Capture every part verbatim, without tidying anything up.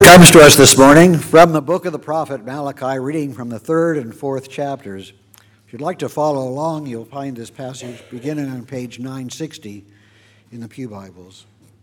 comes to us this morning from the book of the prophet Malachi, reading from the third and fourth chapters. If you'd like to follow along, you'll find this passage beginning on page nine sixty in the Pew Bibles.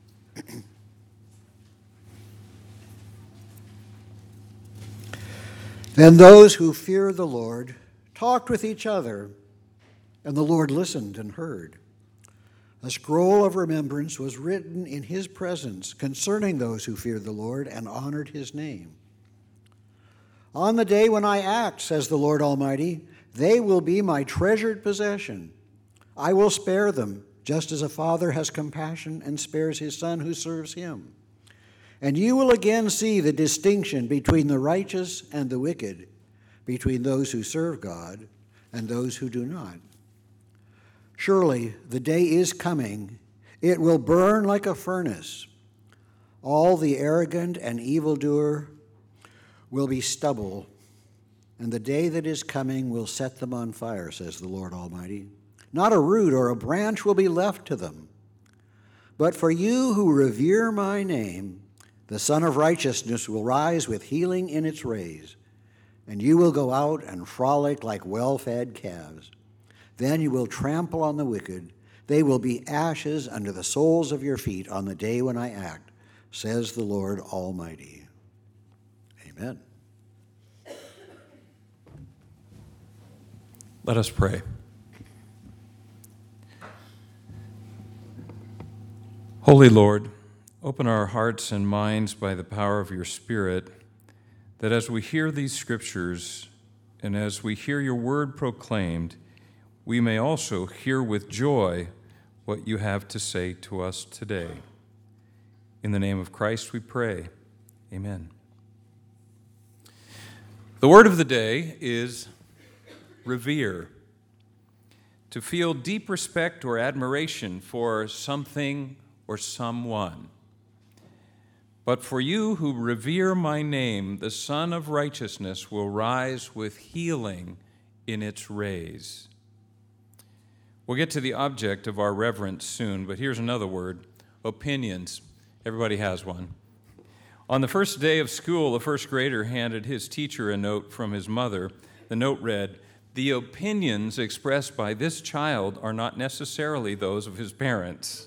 Then those who fear the Lord talked with each other, and the Lord listened and heard. A scroll of remembrance was written in his presence concerning those who feared the Lord and honored his name. On the day when I act, says the Lord Almighty, they will be my treasured possession. I will spare them, just as a father has compassion and spares his son who serves him. And you will again see the distinction between the righteous and the wicked, between those who serve God and those who do not. Surely the day is coming. It will burn like a furnace. All the arrogant and evildoer will be stubble, and the day that is coming will set them on fire, says the Lord Almighty. Not a root or a branch will be left to them. But for you who revere my name, the Son of Righteousness will rise with healing in its rays, and you will go out and frolic like well-fed calves. Then you will trample on the wicked. They will be ashes under the soles of your feet on the day when I act, says the Lord Almighty. Amen. Let us pray. Holy Lord, open our hearts and minds by the power of your Spirit, that as we hear these scriptures and as we hear your word proclaimed, we may also hear with joy what you have to say to us today. In the name of Christ we pray. Amen. The word of the day is revere. To feel deep respect or admiration for something or someone. But for you who revere my name, the Son of Righteousness will rise with healing in its rays. We'll get to the object of our reverence soon, but here's another word, opinions. Everybody has one. On the first day of school, a first grader handed his teacher a note from his mother. The note read, "The opinions expressed by this child are not necessarily those of his parents."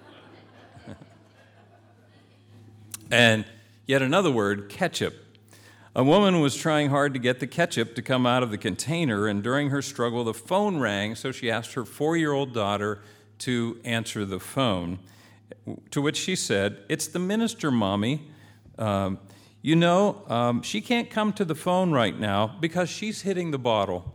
And yet another word, ketchup. A woman was trying hard to get the ketchup to come out of the container, and during her struggle, the phone rang, so she asked her four-year-old daughter to answer the phone, to which she said, "It's the minister, Mommy. Um, you know, um, she can't come to the phone right now because she's hitting the bottle."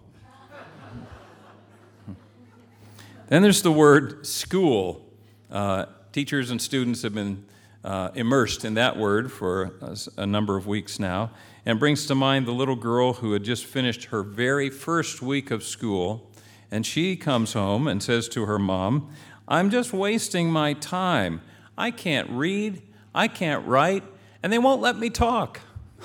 Then there's the word school. Uh, teachers and students have been uh, immersed in that word for a, a number of weeks now, and brings to mind the little girl who had just finished her very first week of school, and she comes home and says to her mom, "I'm just wasting my time. I can't read, I can't write, and they won't let me talk."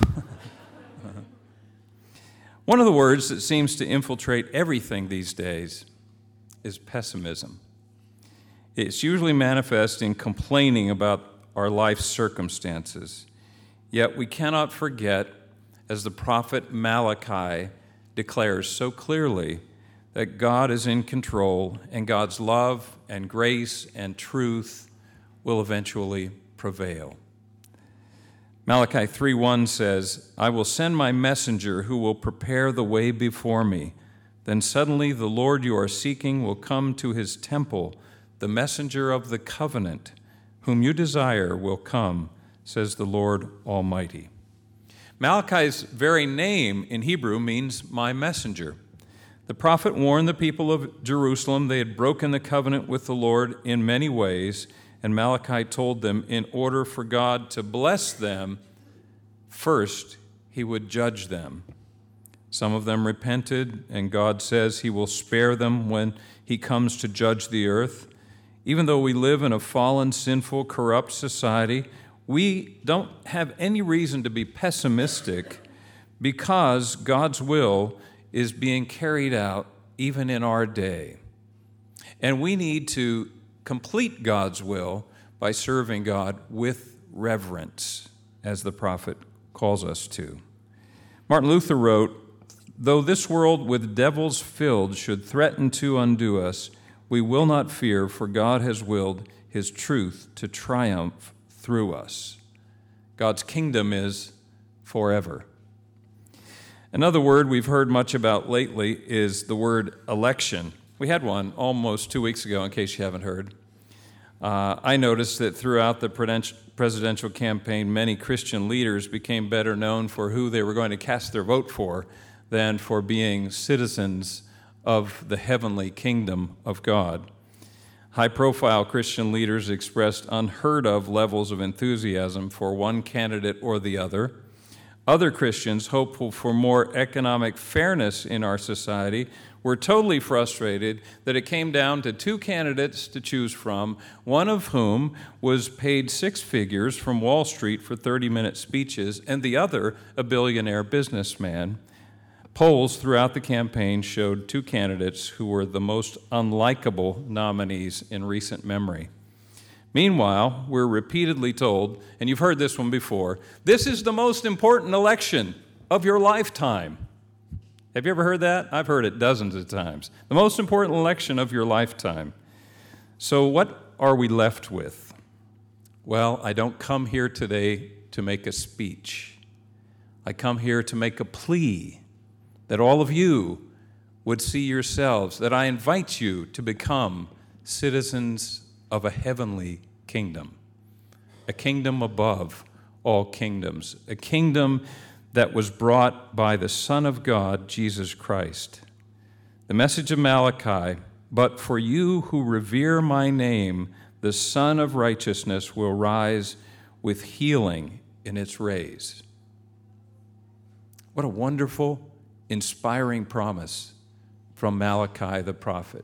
One of the words that seems to infiltrate everything these days is pessimism. It's usually manifest in complaining about our life circumstances. Yet we cannot forget, as the prophet Malachi declares so clearly, that God is in control and God's love and grace and truth will eventually prevail. Malachi three one says, "I will send my messenger who will prepare the way before me. Then suddenly the Lord you are seeking will come to his temple. The messenger of the covenant, whom you desire, will come, says the Lord Almighty." Malachi's very name in Hebrew means my messenger. The prophet warned the people of Jerusalem they had broken the covenant with the Lord in many ways, and Malachi told them in order for God to bless them, first he would judge them. Some of them repented, and God says he will spare them when he comes to judge the earth. Even though we live in a fallen, sinful, corrupt society, we don't have any reason to be pessimistic because God's will is being carried out even in our day. And we need to complete God's will by serving God with reverence, as the prophet calls us to. Martin Luther wrote, "Though this world with devils filled should threaten to undo us, we will not fear, for God has willed his truth to triumph through us." God's kingdom is forever. Another word we've heard much about lately is the word election. We had one almost two weeks ago, in case you haven't heard. Uh, I noticed that throughout the presidential campaign, many Christian leaders became better known for who they were going to cast their vote for than for being citizens of the heavenly kingdom of God. High-profile Christian leaders expressed unheard-of levels of enthusiasm for one candidate or the other. Other Christians, hopeful for more economic fairness in our society, were totally frustrated that it came down to two candidates to choose from, one of whom was paid six figures from Wall Street for thirty-minute speeches, and the other a billionaire businessman. Polls throughout the campaign showed two candidates who were the most unlikable nominees in recent memory. Meanwhile, we're repeatedly told, and you've heard this one before, this is the most important election of your lifetime. Have you ever heard that? I've heard it dozens of times. The most important election of your lifetime. So what are we left with? Well, I don't come here today to make a speech. I come here to make a plea that all of you would see yourselves, that I invite you to become citizens of a heavenly kingdom, a kingdom above all kingdoms, a kingdom that was brought by the Son of God, Jesus Christ. The message of Malachi, "But for you who revere my name, the Son of Righteousness will rise with healing in its rays." What a wonderful, inspiring promise from Malachi the prophet.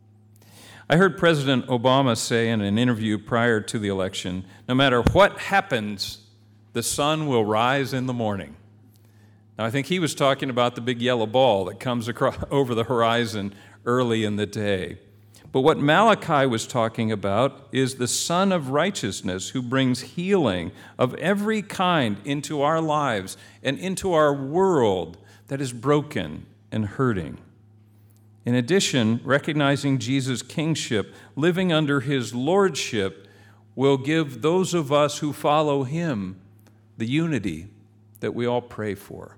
I heard President Obama say in an interview prior to the election, no matter what happens, the sun will rise in the morning. Now, I think he was talking about the big yellow ball that comes across over the horizon early in the day. But what Malachi was talking about is the Son of Righteousness who brings healing of every kind into our lives and into our world that is broken and hurting. In addition, recognizing Jesus' kingship, living under his lordship, will give those of us who follow him the unity that we all pray for.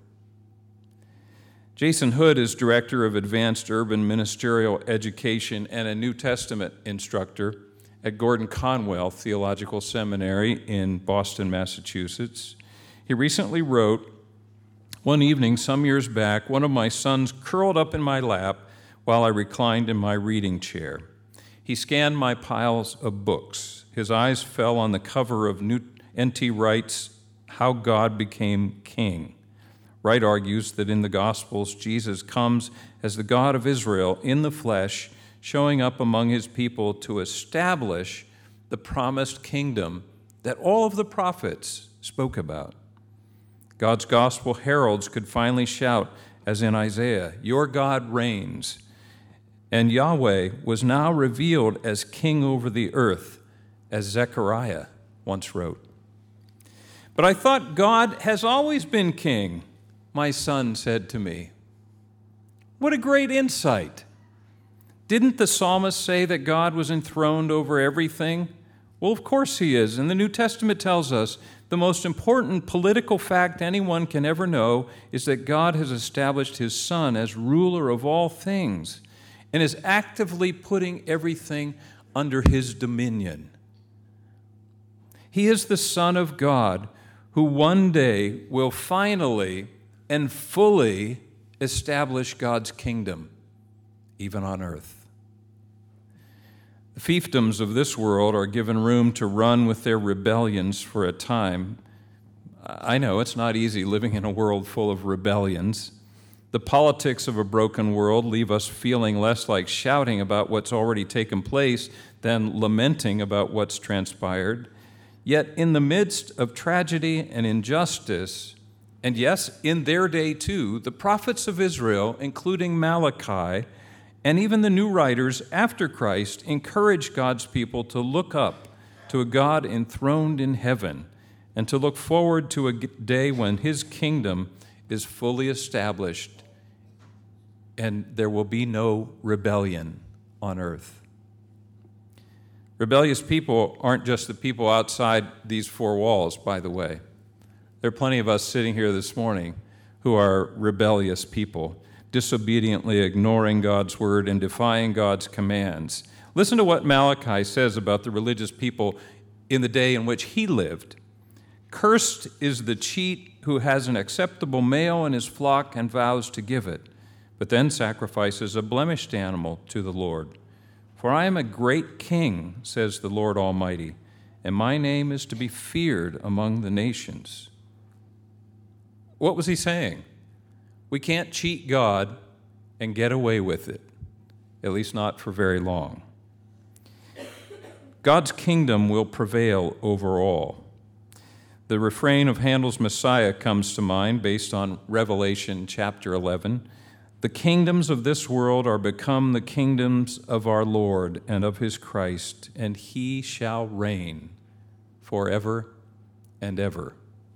Jason Hood is Director of Advanced Urban Ministerial Education and a New Testament instructor at Gordon Conwell Theological Seminary in Boston, Massachusetts. He recently wrote, "One evening, some years back, one of my sons curled up in my lap while I reclined in my reading chair. He scanned my piles of books. His eyes fell on the cover of N T Wright's How God Became King. Wright argues that in the Gospels, Jesus comes as the God of Israel in the flesh, showing up among his people to establish the promised kingdom that all of the prophets spoke about. God's gospel heralds could finally shout, as in Isaiah, 'Your God reigns.' And Yahweh was now revealed as king over the earth, as Zechariah once wrote. But I thought God has always been king, my son said to me." What a great insight. Didn't the psalmist say that God was enthroned over everything? Well, of course he is. And the New Testament tells us the most important political fact anyone can ever know is that God has established his Son as ruler of all things and is actively putting everything under his dominion. He is the Son of God who one day will finally and fully establish God's kingdom, even on earth. The fiefdoms of this world are given room to run with their rebellions for a time. I know it's not easy living in a world full of rebellions. The politics of a broken world leave us feeling less like shouting about what's already taken place than lamenting about what's transpired. Yet in the midst of tragedy and injustice, and yes, in their day too, the prophets of Israel, including Malachi, and even the new writers after Christ, encourage God's people to look up to a God enthroned in heaven and to look forward to a day when his kingdom is fully established and there will be no rebellion on earth. Rebellious people aren't just the people outside these four walls, by the way. There are plenty of us sitting here this morning who are rebellious people, disobediently ignoring God's word and defying God's commands. Listen to what Malachi says about the religious people in the day in which he lived. Cursed is the cheat who has an acceptable male in his flock and vows to give it, but then sacrifices a blemished animal to the Lord. For I am a great king, says the Lord Almighty, and my name is to be feared among the nations. What was he saying? We can't cheat God and get away with it, at least not for very long. God's kingdom will prevail over all. The refrain of Handel's Messiah comes to mind based on Revelation chapter eleven. The kingdoms of this world are become the kingdoms of our Lord and of his Christ, and he shall reign forever and ever.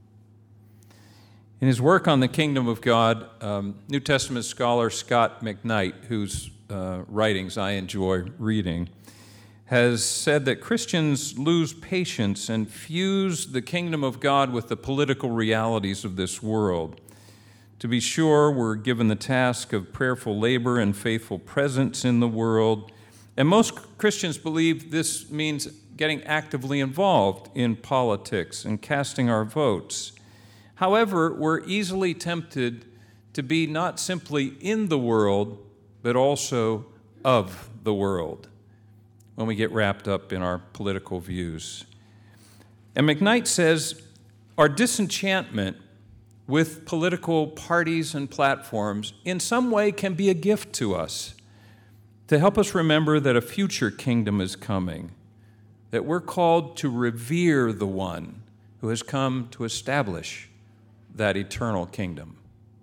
In his work on the kingdom of God, um, New Testament scholar Scott McKnight, whose uh, writings I enjoy reading, has said that Christians lose patience and fuse the kingdom of God with the political realities of this world. To be sure, we're given the task of prayerful labor and faithful presence in the world, and most Christians believe this means getting actively involved in politics and casting our votes. However, we're easily tempted to be not simply in the world, but also of the world when we get wrapped up in our political views. And McKnight says our disenchantment with political parties and platforms in some way can be a gift to us to help us remember that a future kingdom is coming, that we're called to revere the one who has come to establish that eternal kingdom.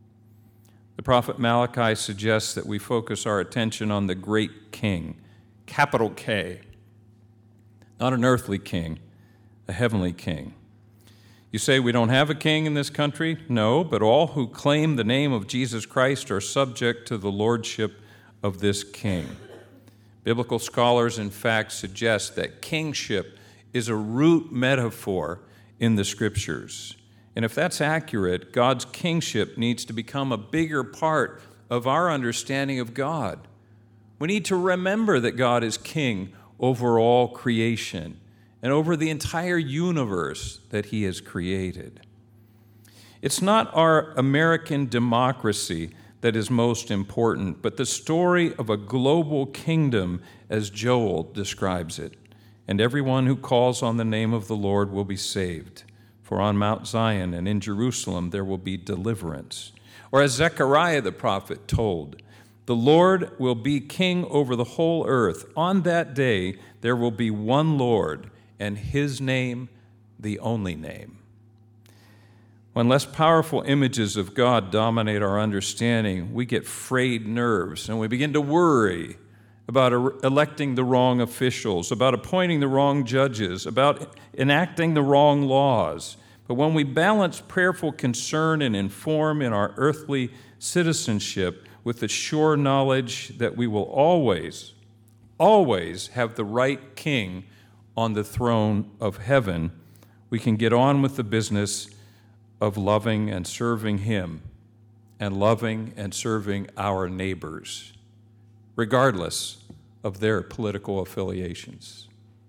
The prophet Malachi suggests that we focus our attention on the great king, capital K, not an earthly king, a heavenly king. You say we don't have a king in this country? No, but all who claim the name of Jesus Christ are subject to the lordship of this king. Biblical scholars, in fact, suggest that kingship is a root metaphor in the scriptures. And if that's accurate, God's kingship needs to become a bigger part of our understanding of God. We need to remember that God is king over all creation and over the entire universe that he has created. It's not our American democracy that is most important, but the story of a global kingdom as Joel describes it. And everyone who calls on the name of the Lord will be saved. For on Mount Zion and in Jerusalem there will be deliverance. Or as Zechariah the prophet told, the Lord will be king over the whole earth. On that day there will be one Lord, and his name the only name. When less powerful images of God dominate our understanding, we get frayed nerves and we begin to worry about electing the wrong officials, about appointing the wrong judges, about enacting the wrong laws. But when we balance prayerful concern and inform in our earthly citizenship with the sure knowledge that we will always, always have the right king on the throne of heaven, we can get on with the business of loving and serving him and loving and serving our neighbors, regardless of their political affiliations.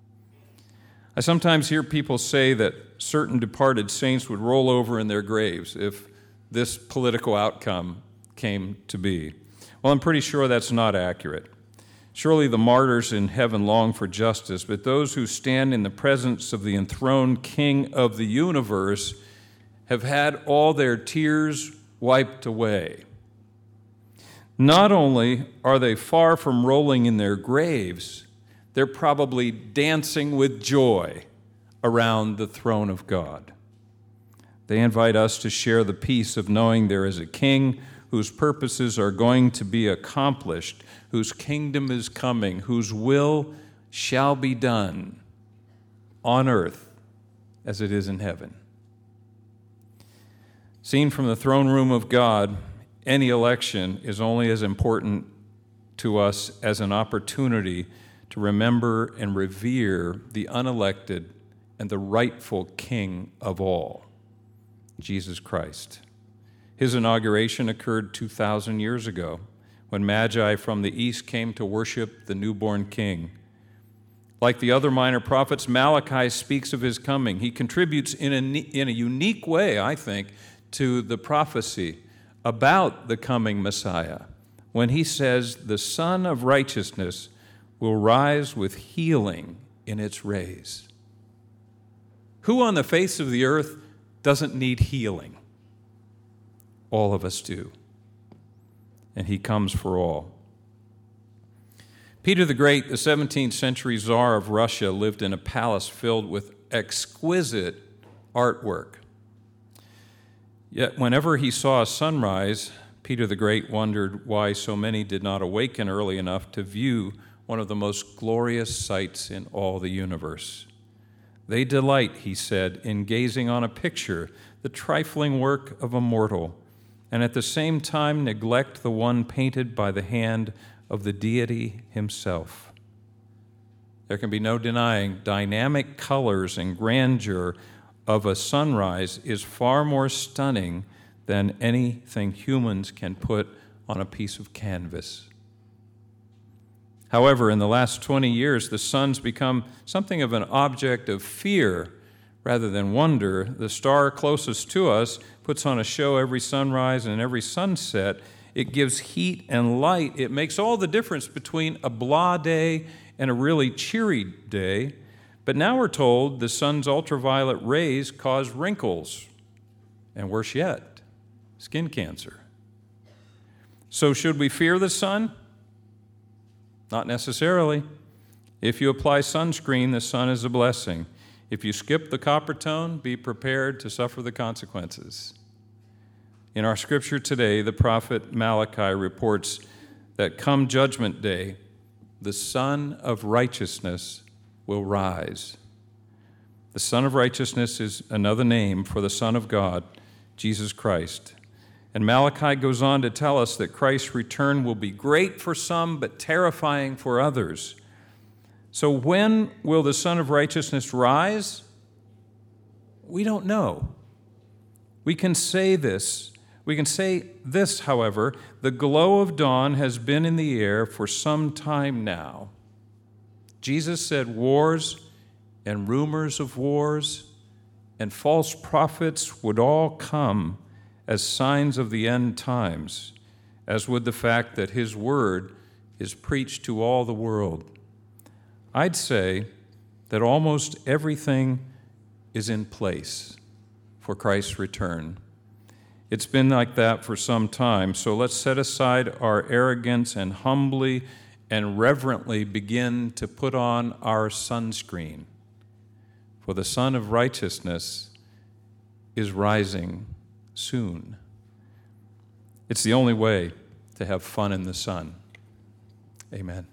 I sometimes hear people say that certain departed saints would roll over in their graves if this political outcome came to be. Well, I'm pretty sure that's not accurate. Surely the martyrs in heaven long for justice, but those who stand in the presence of the enthroned King of the universe have had all their tears wiped away. Not only are they far from rolling in their graves, they're probably dancing with joy around the throne of God. They invite us to share the peace of knowing there is a king whose purposes are going to be accomplished, whose kingdom is coming, whose will shall be done on earth as it is in heaven. Seen from the throne room of God, any election is only as important to us as an opportunity to remember and revere the unelected and the rightful King of all, Jesus Christ. His inauguration occurred two thousand years ago when Magi from the east came to worship the newborn King. Like the other minor prophets, Malachi speaks of his coming. He contributes in a, in a unique way, I think, to the prophecy about the coming Messiah when he says, the Son of Righteousness will rise with healing in its rays. Who on the face of the earth doesn't need healing? All of us do. And he comes for all. Peter the Great, the seventeenth century Tsar of Russia, lived in a palace filled with exquisite artwork. Yet whenever he saw a sunrise, Peter the Great wondered why so many did not awaken early enough to view one of the most glorious sights in all the universe. They delight, he said, in gazing on a picture, the trifling work of a mortal, and at the same time neglect the one painted by the hand of the deity himself. There can be no denying dynamic colors and grandeur of a sunrise is far more stunning than anything humans can put on a piece of canvas. However, in the last twenty years, the sun's become something of an object of fear rather than wonder. The star closest to us puts on a show every sunrise and every sunset. It gives heat and light. It makes all the difference between a blah day and a really cheery day. But now we're told the sun's ultraviolet rays cause wrinkles, and worse yet, skin cancer. So should we fear the sun? Not necessarily. If you apply sunscreen, the sun is a blessing. If you skip the copper tone, be prepared to suffer the consequences. In our scripture today, the prophet Malachi reports that come Judgment Day, the Son of Righteousness will rise. The Son of Righteousness is another name for the Son of God, Jesus Christ. And Malachi goes on to tell us that Christ's return will be great for some, but terrifying for others. So when will the Son of Righteousness rise? We don't know. We can say this. We can say this, however, the glow of dawn has been in the air for some time now. Jesus said wars and rumors of wars and false prophets would all come as signs of the end times, as would the fact that his word is preached to all the world. I'd say that almost everything is in place for Christ's return. It's been like that for some time, so let's set aside our arrogance and humbly and reverently begin to put on our sunscreen. For the Son of Righteousness is rising soon. It's the only way to have fun in the sun. Amen.